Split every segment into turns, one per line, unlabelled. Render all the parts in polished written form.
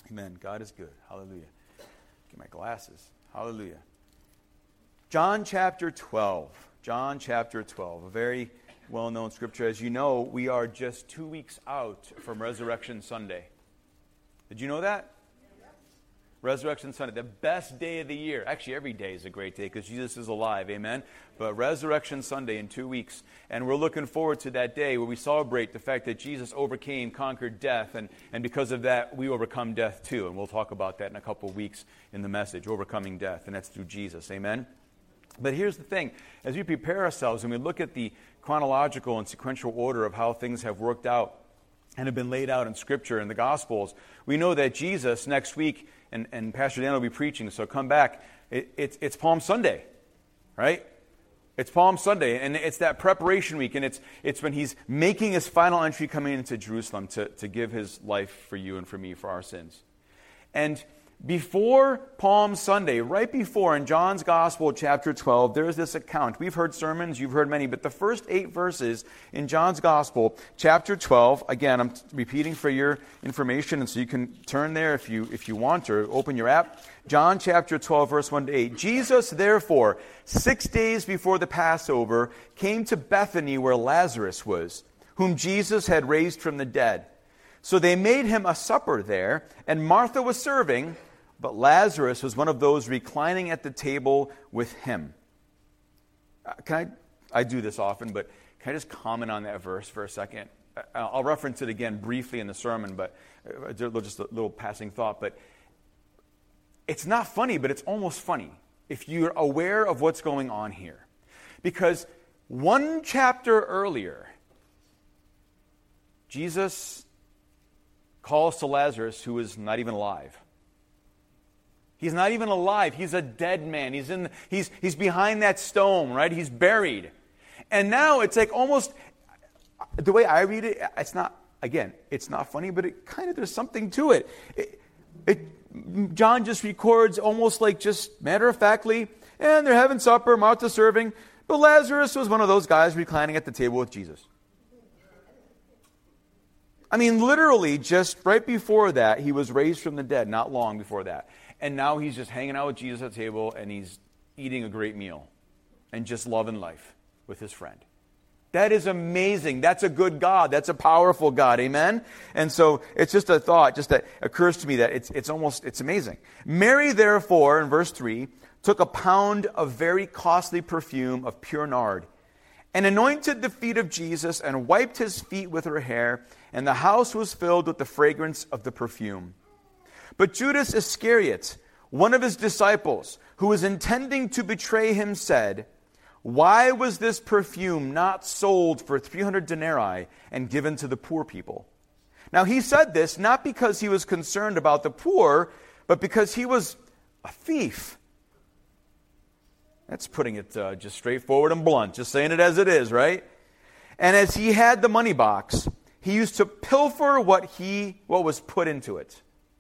Amen. God is good. Hallelujah. Get my glasses. Hallelujah. John chapter 12. John chapter 12. A very well-known scripture. As you know, we are just 2 weeks out from Resurrection Sunday. Did you know that? Resurrection Sunday, the best day of the year. Actually, every day is a great day because Jesus is alive, amen? But Resurrection Sunday in 2 weeks. And we're looking forward to that day where we celebrate the fact that Jesus overcame, conquered death, and because of that, we overcome death too. And we'll talk about that in a couple of weeks in the message, overcoming death, and that's through Jesus, amen? But here's the thing. As we prepare ourselves and we look at the chronological and sequential order of how things have worked out and have been laid out in Scripture and the Gospels, we know that Jesus next week, and Pastor Dan will be preaching, so come back. It's Palm Sunday, right? It's Palm Sunday, and it's that preparation week, and it's when he's making his final entry coming into Jerusalem to give his life for you and for me, for our sins. And before Palm Sunday, right before in John's Gospel, chapter 12, there's this account. We've heard sermons, you've heard many, but the first 8 verses in John's Gospel, chapter 12, again, I'm repeating for your information, and so you can turn there if you want, or open your app. John chapter 12, verse 1 to 8. Jesus, therefore, 6 days before the Passover, came to Bethany where Lazarus was, whom Jesus had raised from the dead. So they made him a supper there, and Martha was serving, but Lazarus was one of those reclining at the table with him. I do this often, but can I just comment on that verse for a second? I'll reference it again briefly in the sermon, but just a little passing thought. But it's not funny, but it's almost funny if you're aware of what's going on here. Because one chapter earlier, Jesus calls to Lazarus, who is not even alive. He's not even alive. He's a dead man. He's behind that stone, right? He's buried. And now it's like almost, the way I read it, it's not funny, but it kind of, there's something to it. John just records almost like just matter-of-factly, and they're having supper, Martha serving, but Lazarus was one of those guys reclining at the table with Jesus. I mean, literally, just right before that, he was raised from the dead, not long before that. And now he's just hanging out with Jesus at the table, and he's eating a great meal and just loving life with his friend. That is amazing. That's a good God. That's a powerful God. Amen? And so it's just a thought, just that occurs to me that it's amazing. Mary, therefore, in verse 3, took a pound of very costly perfume of pure nard, and anointed the feet of Jesus, and wiped his feet with her hair, and the house was filled with the fragrance of the perfume. But Judas Iscariot, one of his disciples, who was intending to betray him, said, "Why was this perfume not sold for 300 denarii and given to the poor people?" Now he said this not because he was concerned about the poor, but because he was a thief. That's putting it just straightforward and blunt, just saying it as it is, right? And as he had the money box, he used to pilfer what was put into it.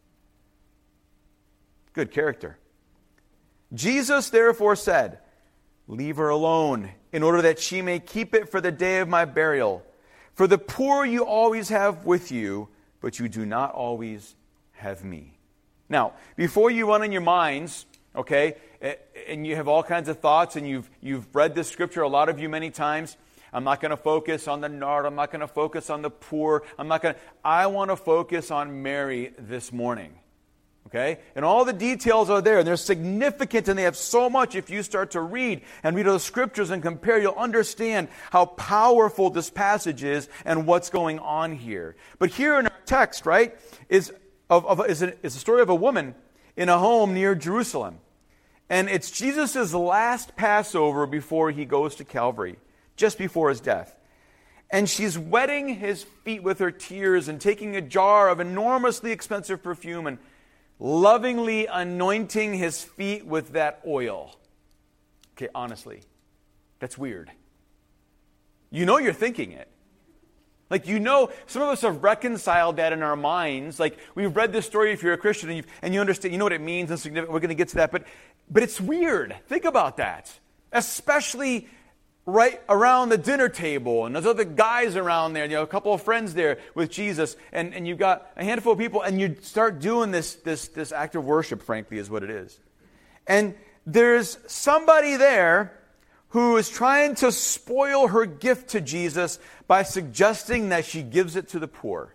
Good character. Jesus therefore said, "Leave her alone, in order that she may keep it for the day of my burial. For the poor you always have with you, but you do not always have me." Now, before you run in your minds, okay, and you have all kinds of thoughts, and you've read this scripture, a lot of you many times, I'm not going to focus on the nard, I'm not going to focus on the poor, I want to focus on Mary this morning. Okay? And all the details are there, and they're significant, and they have so much. If you start to read the scriptures and compare, you'll understand how powerful this passage is and what's going on here. But here in our text, right, is a story of a woman in a home near Jerusalem. And it's Jesus' last Passover before he goes to Calvary, just before his death. And she's wetting his feet with her tears and taking a jar of enormously expensive perfume and lovingly anointing his feet with that oil. Okay, honestly, that's weird. You know you're thinking it. Like, some of us have reconciled that in our minds. Like, we've read this story if you're a Christian and you understand, you know what it means and significant. We're going to get to that. But it's weird. Think about that. Especially right around the dinner table, and there's other guys around there, a couple of friends there with Jesus, and you've got a handful of people, and you start doing this act of worship, frankly, is what it is. And there's somebody there who is trying to spoil her gift to Jesus by suggesting that she gives it to the poor.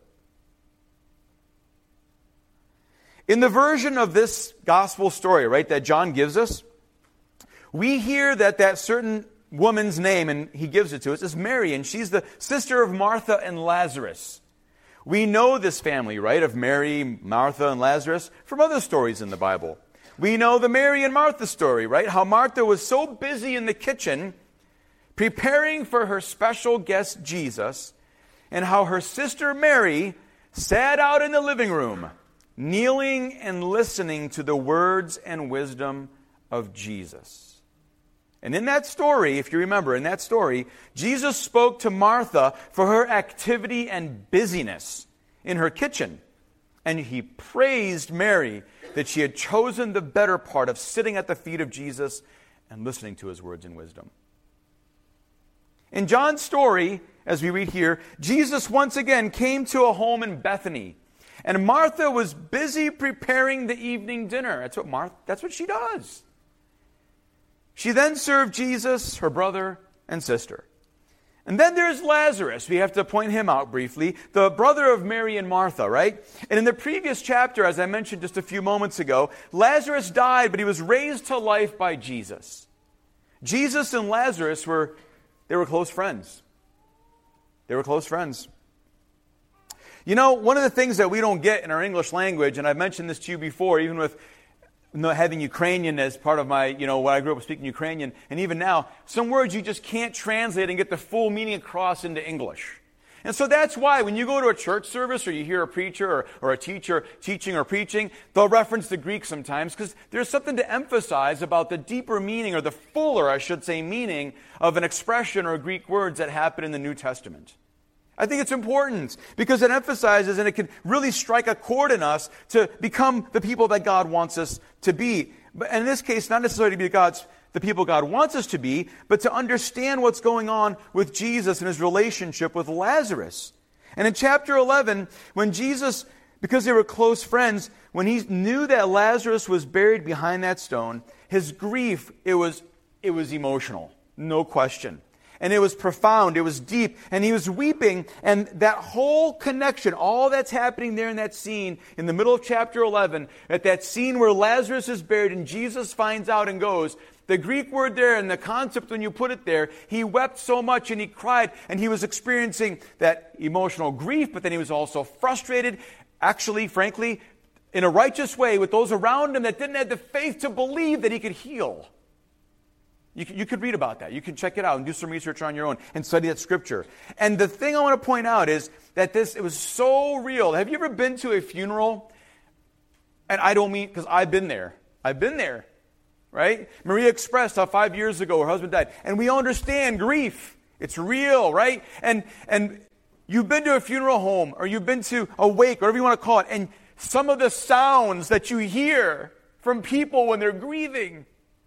In the version of this gospel story, right, that John gives us, we hear that certain woman's name, and he gives it to us, is Mary, and she's the sister of Martha and Lazarus. We know this family, right, of Mary, Martha, and Lazarus from other stories in the Bible. We know the Mary and Martha story, right? How Martha was so busy in the kitchen preparing for her special guest Jesus, and how her sister Mary sat out in the living room, kneeling and listening to the words and wisdom of Jesus. And in that story, if you remember, in that story, Jesus spoke to Martha for her activity and busyness in her kitchen. And he praised Mary that she had chosen the better part of sitting at the feet of Jesus and listening to his words and wisdom. In John's story, as we read here, Jesus once again came to a home in Bethany. And Martha was busy preparing the evening dinner. That's what she does. She then served Jesus, her brother, and sister. And then there's Lazarus. We have to point him out briefly. The brother of Mary and Martha, right? And in the previous chapter, as I mentioned just a few moments ago, Lazarus died, but he was raised to life by Jesus. Jesus and Lazarus were close friends. They were close friends. You know, one of the things that we don't get in our English language, and I've mentioned this to you before, even with having Ukrainian as part of my, what I grew up with speaking Ukrainian, and even now, some words you just can't translate and get the full meaning across into English. And so that's why when you go to a church service or you hear a preacher or a teacher teaching or preaching, they'll reference the Greek sometimes because there's something to emphasize about the deeper meaning, or the fuller, I should say, meaning of an expression or Greek words that happen in the New Testament. I think it's important because it emphasizes and it can really strike a chord in us to become the people that God wants us to be. But in this case, not necessarily to be the people God wants us to be, but to understand what's going on with Jesus and his relationship with Lazarus. And in chapter 11, when Jesus, because they were close friends, when he knew that Lazarus was buried behind that stone, his grief, it was emotional, no question. And it was profound, it was deep, and he was weeping, and that whole connection, all that's happening there in that scene, in the middle of chapter 11, at that scene where Lazarus is buried and Jesus finds out and goes, the Greek word there and the concept when you put it there, he wept so much and he cried, and he was experiencing that emotional grief, but then he was also frustrated, actually, frankly, in a righteous way with those around him that didn't have the faith to believe that he could heal. You could read about that. You can check it out and do some research on your own and study that scripture. And the thing I want to point out is that it was so real. Have you ever been to a funeral? And I don't mean, because I've been there. I've been there, right? Maria expressed how 5 years ago her husband died. And we understand grief. It's real, right? And you've been to a funeral home, or you've been to a wake, whatever you want to call it, and some of the sounds that you hear from people when they're grieving,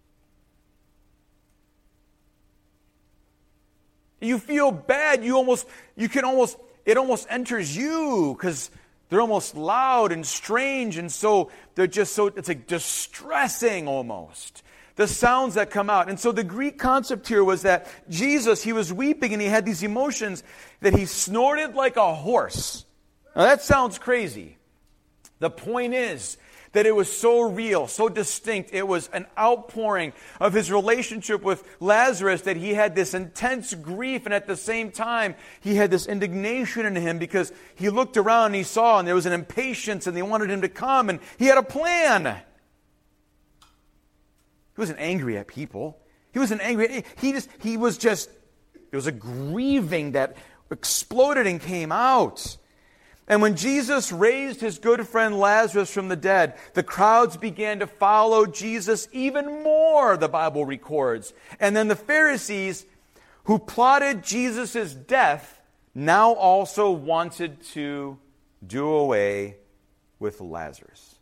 you feel bad. It almost enters you because they're almost loud and strange, and so they're just so, it's like distressing almost. The sounds that come out. And so the Greek concept here was that Jesus, he was weeping and he had these emotions that he snorted like a horse. Now that sounds crazy. The point is that it was so real, so distinct. It was an outpouring of his relationship with Lazarus, that he had this intense grief, and at the same time, he had this indignation in him because he looked around and he saw, and there was an impatience, and they wanted him to come, and he had a plan. He wasn't angry at people. He wasn't angry. It was a grieving that exploded and came out. And when Jesus raised his good friend Lazarus from the dead, the crowds began to follow Jesus even more, the Bible records. And then the Pharisees, who plotted Jesus' death, now also wanted to do away with Lazarus.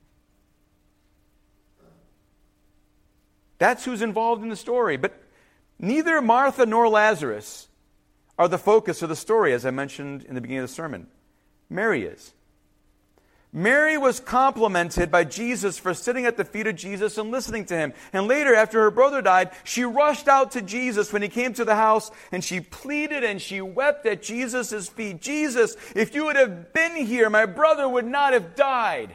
That's who's involved in the story. But neither Martha nor Lazarus are the focus of the story, as I mentioned in the beginning of the sermon. Mary is. Mary was complimented by Jesus for sitting at the feet of Jesus and listening to him. And later, after her brother died, she rushed out to Jesus when he came to the house, and she pleaded and she wept at Jesus' feet. Jesus, if you would have been here, my brother would not have died.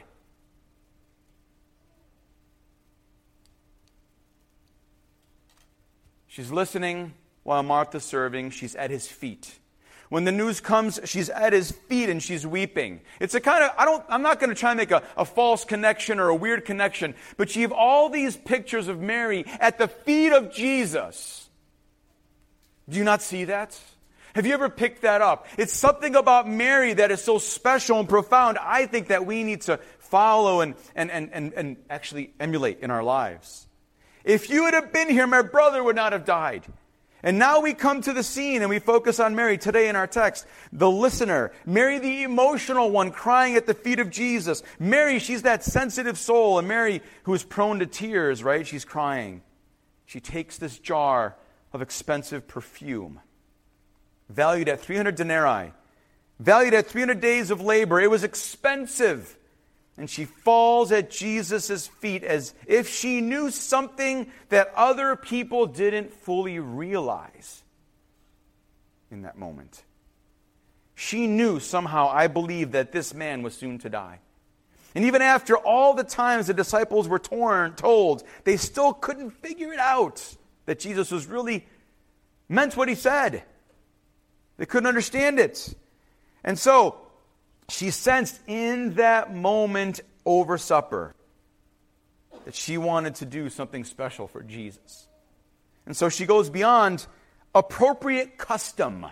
She's listening while Martha's serving. She's at his feet. When the news comes, she's at his feet and she's weeping. It's a kind of, I'm not going to try and make a false connection or a weird connection, but you have all these pictures of Mary at the feet of Jesus. Do you not see that? Have you ever picked that up? It's something about Mary that is so special and profound, I think, that we need to follow and actually emulate in our lives. If you would have been here, my brother would not have died. And now we come to the scene and we focus on Mary today in our text. The listener. Mary, the emotional one, crying at the feet of Jesus. Mary, she's that sensitive soul. And Mary, who is prone to tears, right? She's crying. She takes this jar of expensive perfume, valued at 300 denarii, valued at 300 days of labor. It was expensive. And she falls at Jesus' feet as if she knew something that other people didn't fully realize in that moment. She knew somehow, I believe, that this man was soon to die. And even after all the times the disciples were told, they still couldn't figure it out that Jesus was really meant what he said. They couldn't understand it. And so, she sensed in that moment over supper that she wanted to do something special for Jesus. And so she goes beyond appropriate custom.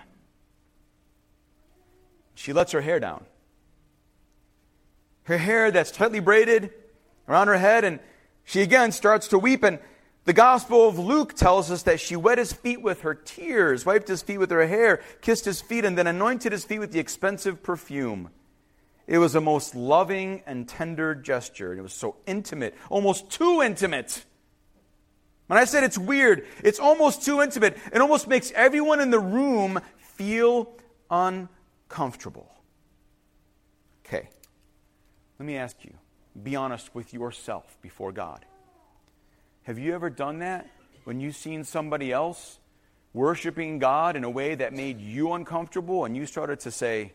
She lets her hair down. Her hair that's tightly braided around her head, and she again starts to weep. And the Gospel of Luke tells us that she wet his feet with her tears, wiped his feet with her hair, kissed his feet, and then anointed his feet with the expensive perfume. It was a most loving and tender gesture. And it was so intimate, almost too intimate. When I said it's weird, it's almost too intimate. It almost makes everyone in the room feel uncomfortable. Okay, let me ask you, be honest with yourself before God. Have you ever done that when you've seen somebody else worshiping God in a way that made you uncomfortable and you started to say,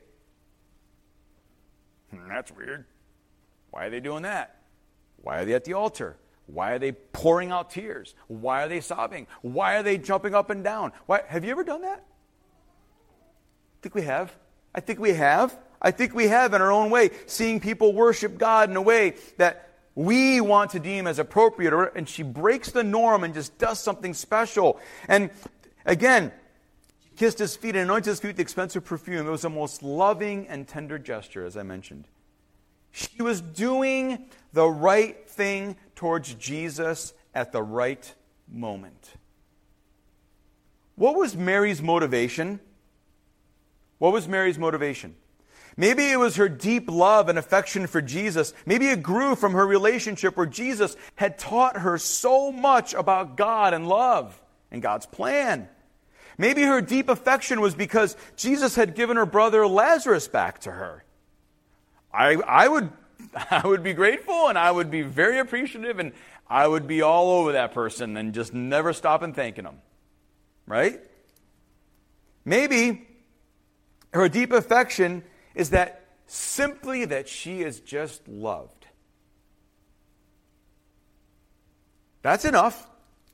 that's weird. Why are they doing that? Why are they at the altar? Why are they pouring out tears? Why are they sobbing? Why are they jumping up and down? Why? Have you ever done that? I think we have. I think we have in our own way, seeing people worship God in a way that we want to deem as appropriate. And she breaks the norm and just does something special. And again, kissed his feet and anointed his feet with the expensive perfume. It was the most loving and tender gesture, as I mentioned. She was doing the right thing towards Jesus at the right moment. What was Mary's motivation? What was Mary's motivation? Maybe it was her deep love and affection for Jesus. Maybe it grew from her relationship where Jesus had taught her so much about God and love and God's plan. Maybe her deep affection was because Jesus had given her brother Lazarus back to her. I would be grateful, and I would be very appreciative, and I would be all over that person and just never stop and thanking him. Right? Maybe her deep affection is that simply that she is just loved. That's enough.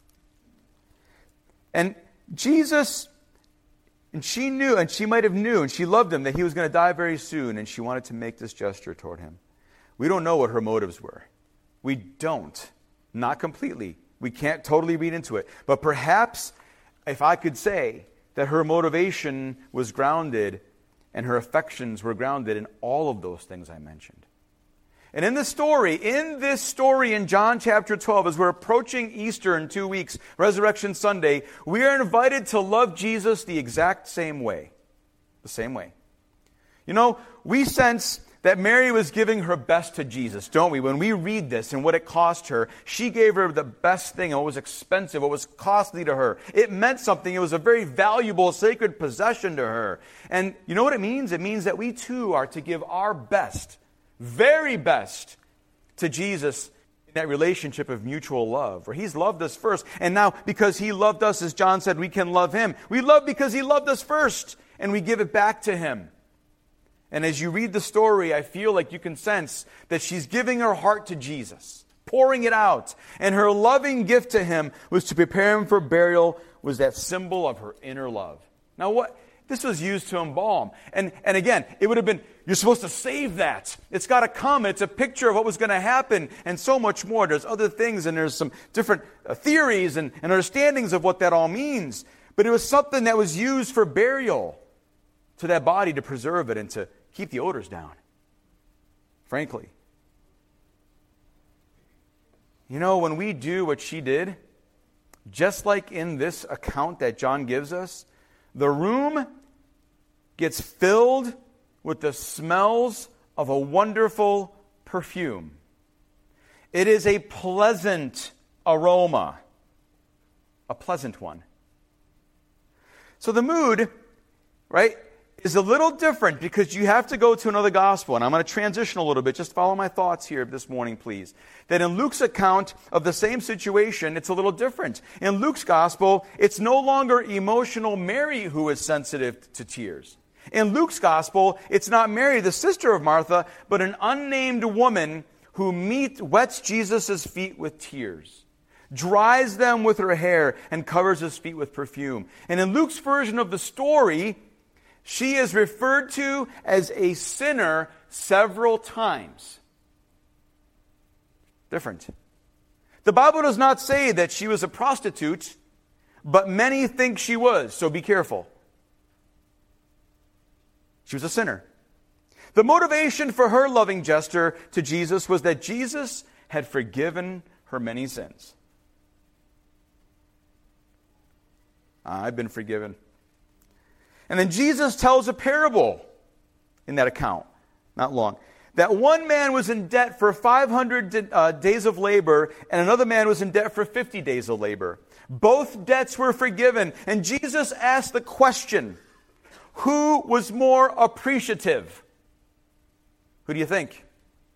And Jesus, and she knew, and she might have knew, and she loved him, that he was going to die very soon, and she wanted to make this gesture toward him. We don't know what her motives were. We don't. Not completely. We can't totally read into it. But perhaps, if I could say, that her motivation was grounded, and her affections were grounded in all of those things I mentioned. And in this story in John chapter 12, as we're approaching Easter in 2 weeks, Resurrection Sunday, we are invited to love Jesus the exact same way. The same way. You know, we sense that Mary was giving her best to Jesus, don't we? When we read this and what it cost her, she gave her the best thing, and what was expensive, what was costly to her. It meant something. It was a very valuable, sacred possession to her. And you know what it means? It means that we too are to give our best, very best, to Jesus in that relationship of mutual love, where He's loved us first. And now, because He loved us, as John said, we can love Him. We love because He loved us first, and we give it back to Him. And as you read the story, I feel like you can sense that she's giving her heart to Jesus, pouring it out. And her loving gift to Him was to prepare Him for burial, was that symbol of her inner love. Now what? This was used to embalm. And again, it would have been, you're supposed to save that. It's got to come. It's a picture of what was going to happen and so much more. There's other things and there's some different theories and understandings of what that all means. But it was something that was used for burial to that body, to preserve it and to keep the odors down, frankly. You know, when we do what she did, just like in this account that John gives us, the room gets filled with the smells of a wonderful perfume. It is a pleasant aroma, a pleasant one. So the mood, right, is a little different because you have to go to another gospel. And I'm going to transition a little bit. Just follow my thoughts here this morning, please. That in Luke's account of the same situation, it's a little different. In Luke's gospel, it's no longer emotional Mary who is sensitive to tears. In Luke's gospel, it's not Mary, the sister of Martha, but an unnamed woman who wets Jesus' feet with tears, dries them with her hair, and covers His feet with perfume. And in Luke's version of the story, she is referred to as a sinner several times. Different. The Bible does not say that she was a prostitute, but many think she was, so be careful. She was a sinner. The motivation for her loving gesture to Jesus was that Jesus had forgiven her many sins. I've been forgiven. And then Jesus tells a parable in that account, not long, that one man was in debt for 500 days of labor, and another man was in debt for 50 days of labor. Both debts were forgiven, and Jesus asked the question, who was more appreciative? Who do you think?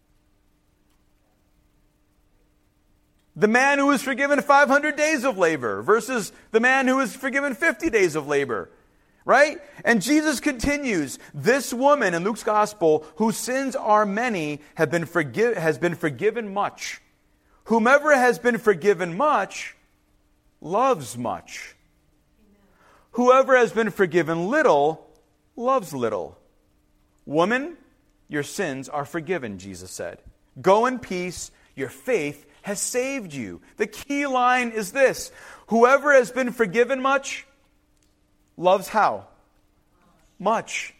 The man who was forgiven 500 days of labor versus the man who was forgiven 50 days of labor. Right? And Jesus continues, this woman in Luke's gospel, whose sins are many, has been forgiven much. Whomever has been forgiven much, loves much. Whoever has been forgiven little, loves little. Woman, your sins are forgiven, Jesus said. Go in peace, your faith has saved you. The key line is this, whoever has been forgiven much, loves how? Much.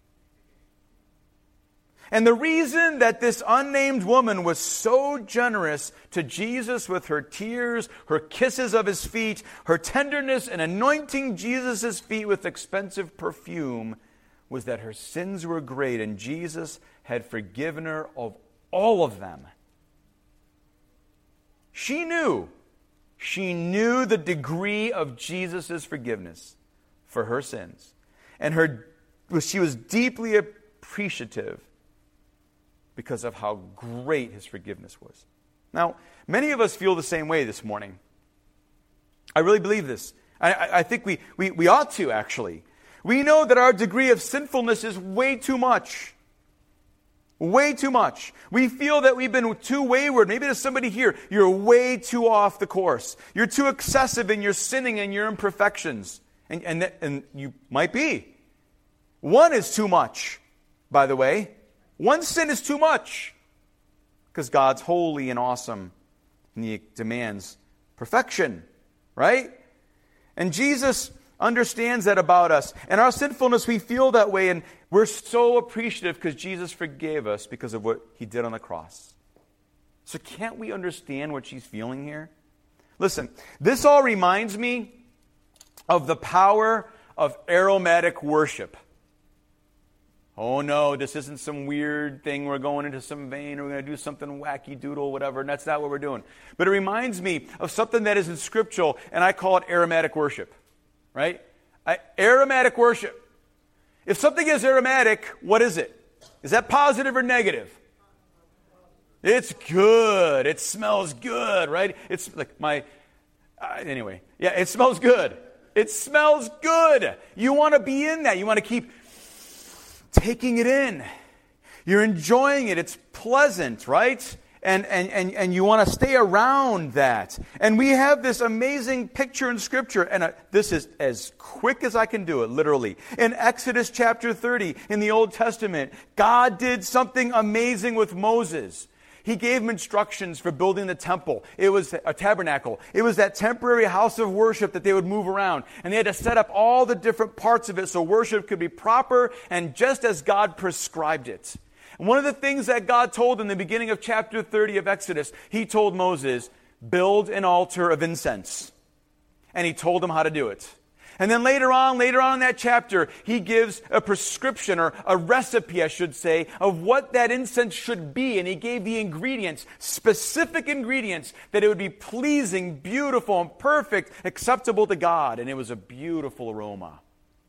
And the reason that this unnamed woman was so generous to Jesus with her tears, her kisses of His feet, her tenderness and anointing Jesus' feet with expensive perfume was that her sins were great and Jesus had forgiven her of all of them. She knew the degree of Jesus' forgiveness for her sins. And she was deeply appreciative because of how great His forgiveness was. Now, many of us feel the same way this morning. I really believe this. I think we ought to, actually. We know that our degree of sinfulness is way too much. Way too much. We feel that we've been too wayward. Maybe there's somebody here, you're way too off the course. You're too excessive in your sinning and your imperfections. And you might be. One is too much, by the way. One sin is too much. Because God's holy and awesome. And He demands perfection. Right? And Jesus understands that about us. And our sinfulness, we feel that way. And we're so appreciative because Jesus forgave us because of what He did on the cross. So can't we understand what she's feeling here? Listen, this all reminds me of the power of aromatic worship. Oh no, this isn't some weird thing. We're going into some vein. We're going to do something wacky doodle, whatever. And that's not what we're doing. But it reminds me of something that isn't scriptural, and I call it aromatic worship. Right? Aromatic worship. If something is aromatic, what is it? Is that positive or negative? It's good. It smells good, right? It's like anyway. Yeah, it smells good. It smells good. You want to be in that. You want to keep taking it in. You're enjoying it. It's pleasant, right? And you want to stay around that. And we have this amazing picture in Scripture, and this is as quick as I can do it, literally. In Exodus chapter 30, in the Old Testament, God did something amazing with Moses. He gave him instructions for building the temple. It was a tabernacle. It was that temporary house of worship that they would move around. And they had to set up all the different parts of it so worship could be proper and just as God prescribed it. And one of the things that God told in the beginning of chapter 30 of Exodus, he told Moses, build an altar of incense. And he told him how to do it. And then later on in that chapter, he gives a prescription, or a recipe, I should say, of what that incense should be. And he gave the ingredients, specific ingredients, that it would be pleasing, beautiful, and perfect, acceptable to God. And it was a beautiful aroma.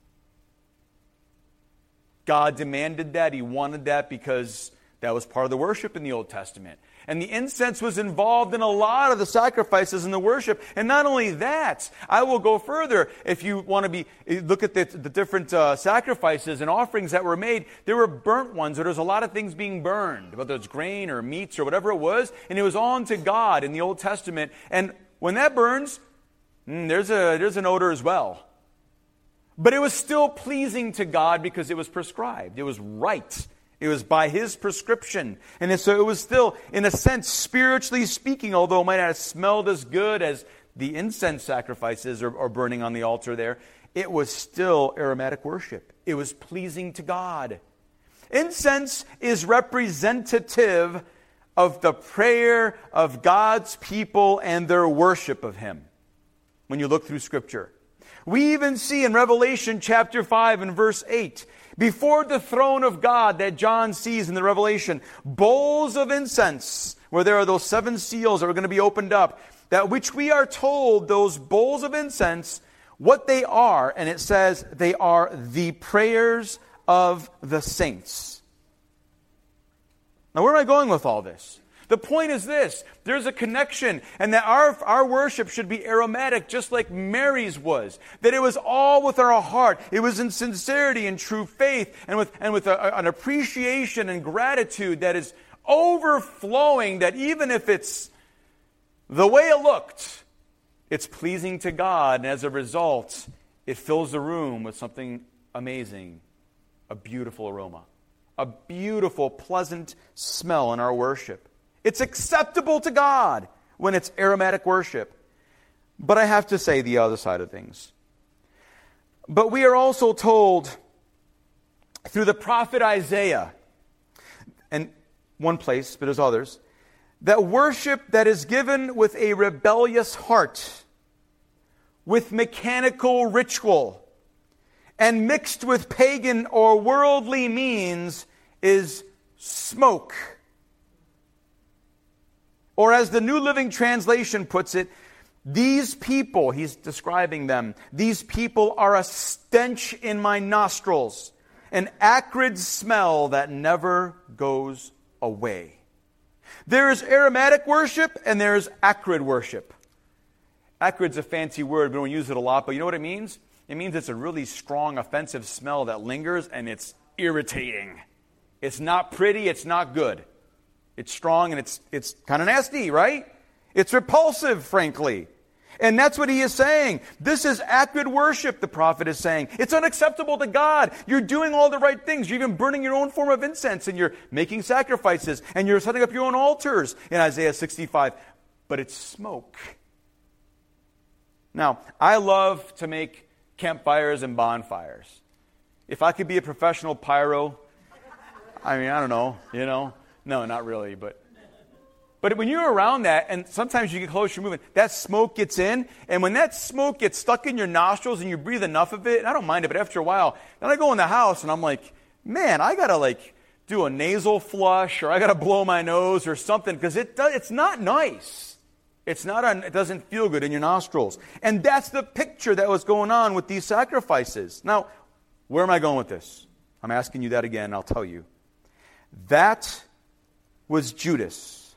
God demanded that. He wanted that because that was part of the worship in the Old Testament. And the incense was involved in a lot of the sacrifices and the worship. And not only that, I will go further. If you want to look at the different sacrifices and offerings that were made, there were burnt ones. There was a lot of things being burned, whether it's grain or meats or whatever it was. And it was all unto God in the Old Testament. And when that burns, there's an odor as well. But it was still pleasing to God because it was prescribed. It was right. It was by His prescription. And so it was still, in a sense, spiritually speaking, although it might not have smelled as good as the incense sacrifices or burning on the altar there, it was still aromatic worship. It was pleasing to God. Incense is representative of the prayer of God's people and their worship of Him. When you look through Scripture. We even see in Revelation chapter 5 and verse 8, before the throne of God that John sees in the Revelation, bowls of incense, where there are those 7 seals that are going to be opened up, that which we are told, those bowls of incense, what they are, and it says they are the prayers of the saints. Now where am I going with all this? The point is this, there's a connection, and that our worship should be aromatic just like Mary's was. That it was all with our heart. It was in sincerity and true faith, and with an appreciation and gratitude that is overflowing, that even if it's the way it looked, it's pleasing to God, and as a result, it fills the room with something amazing, a beautiful aroma, a beautiful, pleasant smell in our worship. It's acceptable to God when it's aromatic worship. But I have to say the other side of things. But we are also told through the prophet Isaiah, and one place, but there's others, that worship that is given with a rebellious heart, with mechanical ritual, and mixed with pagan or worldly means is smoke. Or as the New Living Translation puts it, these people, he's describing them, these people are a stench in my nostrils, an acrid smell that never goes away. There is aromatic worship and there is acrid worship. Acrid's a fancy word, we don't use it a lot, but you know what it means? It means it's a really strong, offensive smell that lingers and it's irritating. It's not pretty, it's not good. It's strong and it's kind of nasty, right? It's repulsive, frankly. And that's what he is saying. This is acrid worship, the prophet is saying. It's unacceptable to God. You're doing all the right things. You're even burning your own form of incense, and you're making sacrifices, and you're setting up your own altars in Isaiah 65. But it's smoke. Now, I love to make campfires and bonfires. If I could be a professional pyro, I don't know, No, not really, but when you're around that, and sometimes you get close, you're moving, that smoke gets in, and when that smoke gets stuck in your nostrils and you breathe enough of it, and I don't mind it, but after a while, then I go in the house and I'm like, man, I got to do a nasal flush, or I got to blow my nose or something, because it's not nice. It doesn't feel good in your nostrils. And that's the picture that was going on with these sacrifices. Now, where am I going with this? I'm asking you that again, I'll tell you. That was Judas.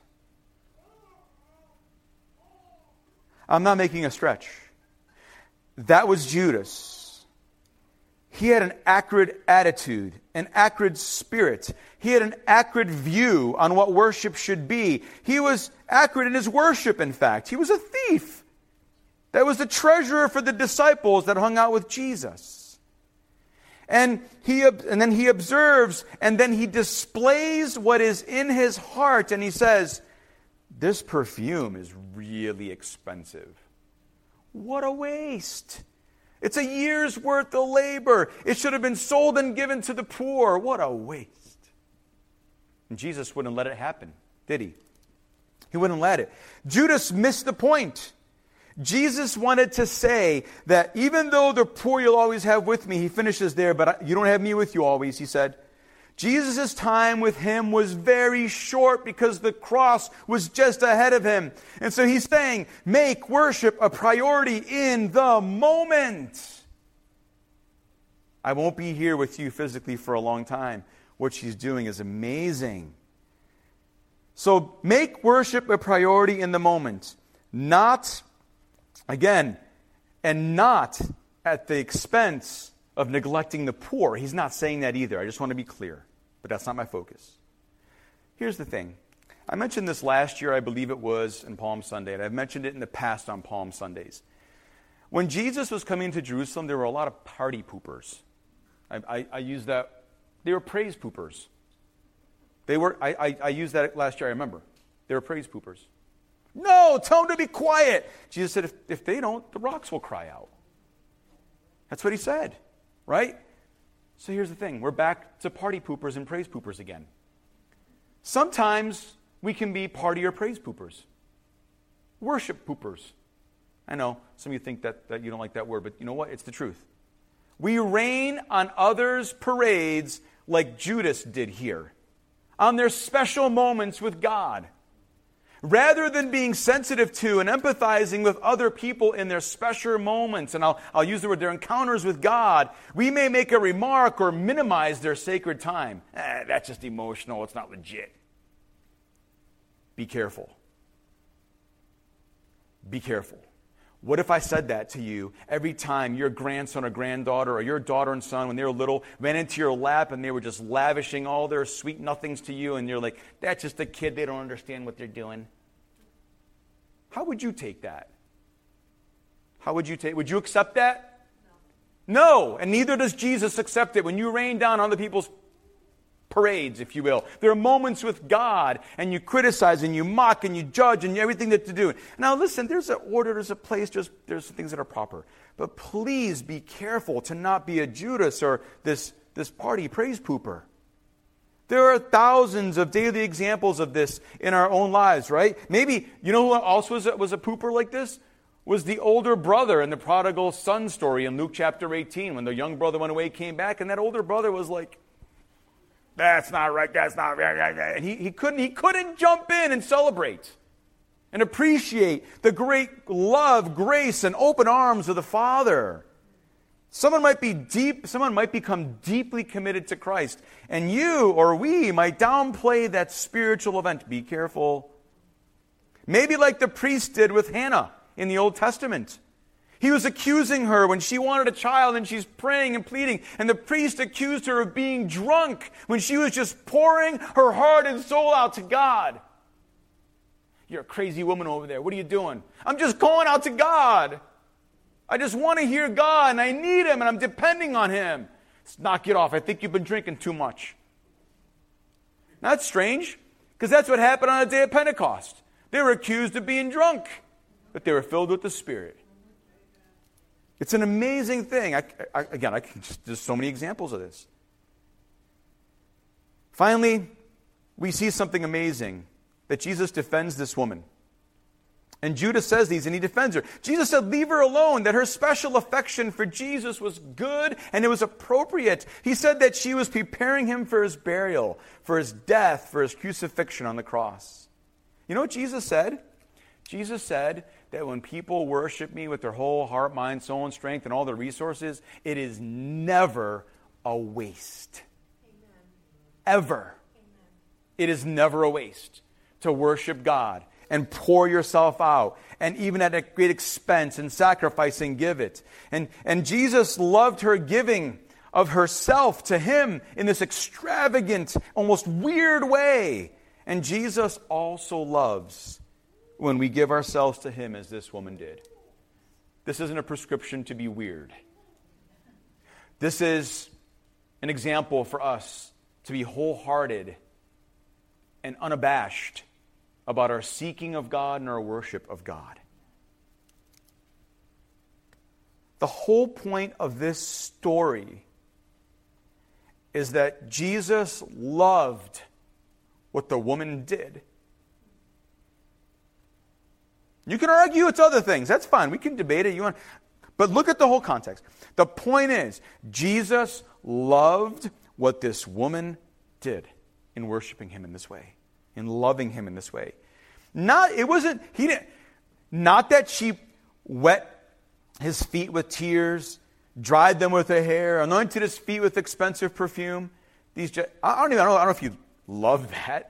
I'm not making a stretch. That was Judas. He had an acrid attitude, an acrid spirit. He had an acrid view on what worship should be. He was acrid in his worship, in fact. He was a thief. That was the treasurer for the disciples that hung out with Jesus. And then he observes, and then he displays what is in his heart, and he says, this perfume is really expensive. What a waste. It's a year's worth of labor. It should have been sold and given to the poor. What a waste. And Jesus wouldn't let it happen, did he? He wouldn't let it. Judas missed the point. Jesus wanted to say that even though the poor you'll always have with me, he finishes there, but you don't have me with you always, he said. Jesus' time with him was very short because the cross was just ahead of him. And so he's saying, make worship a priority in the moment. I won't be here with you physically for a long time. What she's doing is amazing. So make worship a priority in the moment. Not, again, and not at the expense of neglecting the poor. He's not saying that either. I just want to be clear. But that's not my focus. Here's the thing. I mentioned this last year, I believe it was, in Palm Sunday, and I've mentioned it in the past on Palm Sundays. When Jesus was coming to Jerusalem, there were a lot of party poopers. I use that. They were praise poopers. I used that last year, I remember. They were praise poopers. No, tell them to be quiet. Jesus said, if they don't, the rocks will cry out. That's what he said, right? So here's the thing. We're back to party poopers and praise poopers again. Sometimes we can be party or praise poopers. Worship poopers. I know, some of you think that you don't like that word, but you know what? It's the truth. We rain on others' parades like Judas did here, on their special moments with God. Rather than being sensitive to and empathizing with other people in their special moments, and I'll use the word, their encounters with God, we may make a remark or minimize their sacred time. That's just emotional, it's not legit. Be careful. Be careful. What if I said that to you every time your grandson or granddaughter or your daughter and son, when they were little, ran into your lap and they were just lavishing all their sweet nothings to you, and you're like, that's just a kid, they don't understand what they're doing. How would you take that? Would you accept that? No, and neither does Jesus accept it. When you rain down on other people's parades, if you will, there are moments with God, and you criticize, and you mock, and you judge, and everything that to do. Now listen, there's an order, there's a place, there's things that are proper. But please be careful to not be a Judas or this party praise pooper. There are thousands of daily examples of this in our own lives, right? Maybe, you know who else was a pooper like this? Was the older brother in the prodigal son story in Luke chapter 18, when the young brother went away, came back, and that older brother was like, that's not right, that's not right. And he couldn't jump in and celebrate and appreciate the great love, grace, and open arms of the Father. Someone might become deeply committed to Christ, and you or we might downplay that spiritual event. Be careful. Maybe like the priest did with Hannah in the Old Testament. He was accusing her when she wanted a child, and she's praying and pleading, and the priest accused her of being drunk when she was just pouring her heart and soul out to God. You're a crazy woman over there. What are you doing? I'm just going out to God. I just want to hear God, and I need Him, and I'm depending on Him. Let's knock it off. I think you've been drinking too much. Now, that's strange, because that's what happened on the day of Pentecost. They were accused of being drunk, but they were filled with the Spirit. It's an amazing thing. There's so many examples of this. Finally, we see something amazing, that Jesus defends this woman. And Judas says these, and he defends her. Jesus said, leave her alone, that her special affection for Jesus was good and it was appropriate. He said that she was preparing him for his burial, for his death, for his crucifixion on the cross. You know what Jesus said? Jesus said that when people worship me with their whole heart, mind, soul, and strength, and all their resources, it is never a waste. Amen. Ever. Amen. It is never a waste to worship God and pour yourself out, and even at a great expense and sacrifice and give it. And Jesus loved her giving of herself to him in this extravagant, almost weird way. And Jesus also loves when we give ourselves to him as this woman did. This isn't a prescription to be weird. This is an example for us to be wholehearted and unabashed about our seeking of God and our worship of God. The whole point of this story is that Jesus loved what the woman did. You can argue it's other things. That's fine. We can debate it. But look at the whole context. The point is, Jesus loved what this woman did in worshiping him in this way, in loving him in this way. Not that she wet his feet with tears, dried them with her hair, anointed his feet with expensive perfume. I don't know if you love that.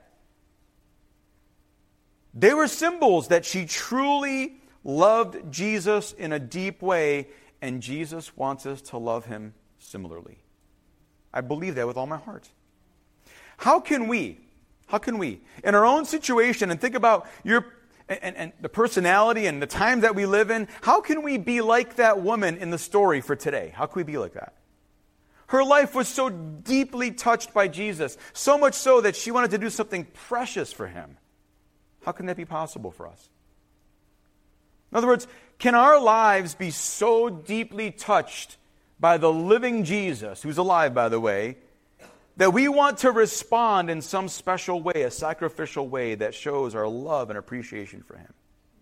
They were symbols that she truly loved Jesus in a deep way, and Jesus wants us to love him similarly. I believe that with all my heart. How can we, in our own situation, and think about and the personality and the time that we live in, how can we be like that woman in the story for today? How can we be like that? Her life was so deeply touched by Jesus, so much so that she wanted to do something precious for him. How can that be possible for us? In other words, can our lives be so deeply touched by the living Jesus, who's alive, by the way, that we want to respond in some special way, a sacrificial way that shows our love and appreciation for him?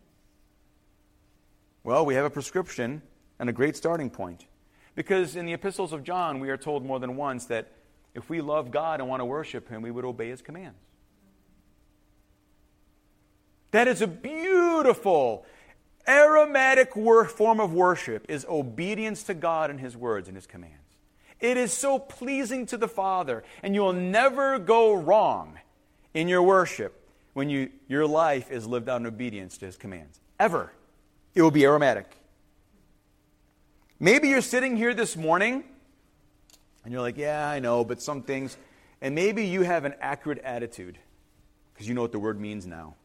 Well, we have a prescription and a great starting point. Because in the epistles of John, we are told more than once that if we love God and want to worship him, we would obey his commands. That is a beautiful, aromatic form of worship, is obedience to God and his words and his commands. It is so pleasing to the Father, and you will never go wrong in your worship when your life is lived out in obedience to his commands. Ever. It will be aromatic. Maybe you're sitting here this morning, and you're like, yeah, I know, but some things, and maybe you have an accurate attitude, because you know what the word means now.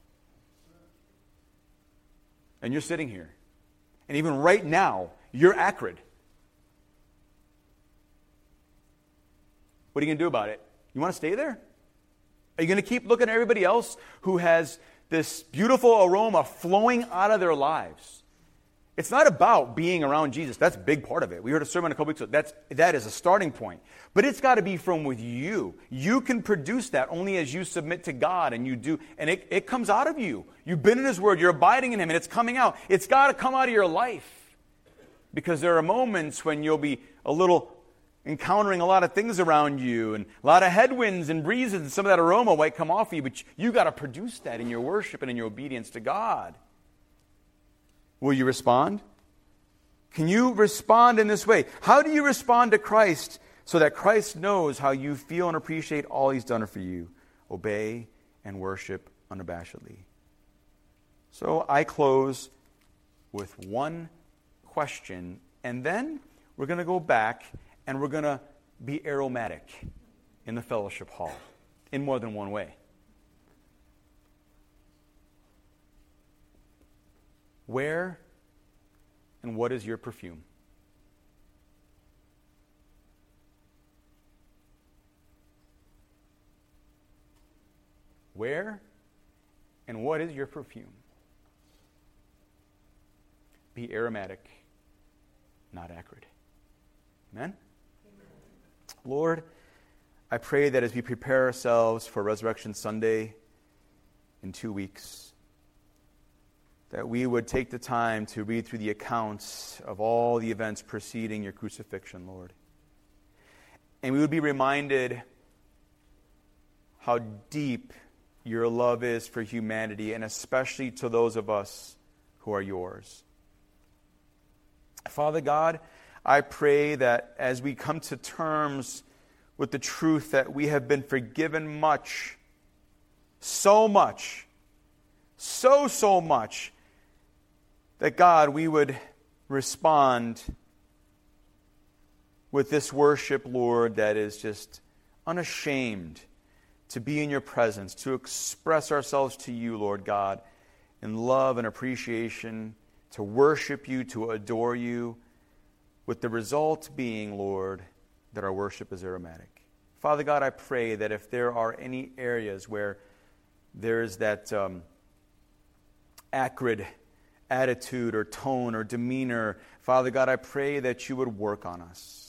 And you're sitting here, and even right now, you're acrid. What are you going to do about it? You want to stay there? Are you going to keep looking at everybody else who has this beautiful aroma flowing out of their lives? It's not about being around Jesus. That's a big part of it. We heard a sermon a couple weeks ago. That is a starting point. But it's got to be from with you. You can produce that only as you submit to God, and you do. And it comes out of you. You've been in his word. You're abiding in him, and it's coming out. It's got to come out of your life. Because there are moments when you'll be encountering a lot of things around you, and a lot of headwinds and breezes, and some of that aroma might come off of you, but you got to produce that in your worship and in your obedience to God. Will you respond? Can you respond in this way? How do you respond to Christ so that Christ knows how you feel and appreciate all he's done for you? Obey and worship unabashedly. So I close with one question, and then we're going to go back and we're going to be aromatic in the fellowship hall in more than one way. Where and what is your perfume? Where and what is your perfume? Be aromatic, not acrid. Amen? Lord, I pray that as we prepare ourselves for Resurrection Sunday in 2 weeks, that we would take the time to read through the accounts of all the events preceding your crucifixion, Lord. And we would be reminded how deep your love is for humanity, and especially to those of us who are yours. Father God, I pray that as we come to terms with the truth that we have been forgiven much, so much, so much, that God, we would respond with this worship, Lord, that is just unashamed to be in your presence, to express ourselves to you, Lord God, in love and appreciation, to worship you, to adore you, with the result being, Lord, that our worship is aromatic. Father God, I pray that if there are any areas where there is that acrid attitude or tone or demeanor, Father God, I pray that you would work on us.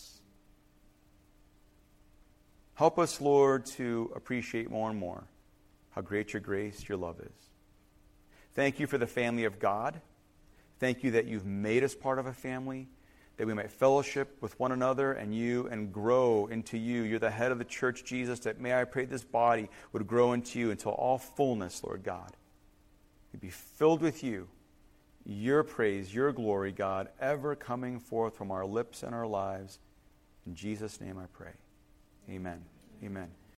Help us, Lord, to appreciate more and more how great your grace, your love is. Thank you for the family of God. Thank you that you've made us part of a family, that we might fellowship with one another and you and grow into you. You're the head of the church, Jesus, that may I pray this body would grow into you until all fullness, Lord God. We'd be filled with you, your praise, your glory, God, ever coming forth from our lips and our lives. In Jesus' name I pray. Amen. Amen.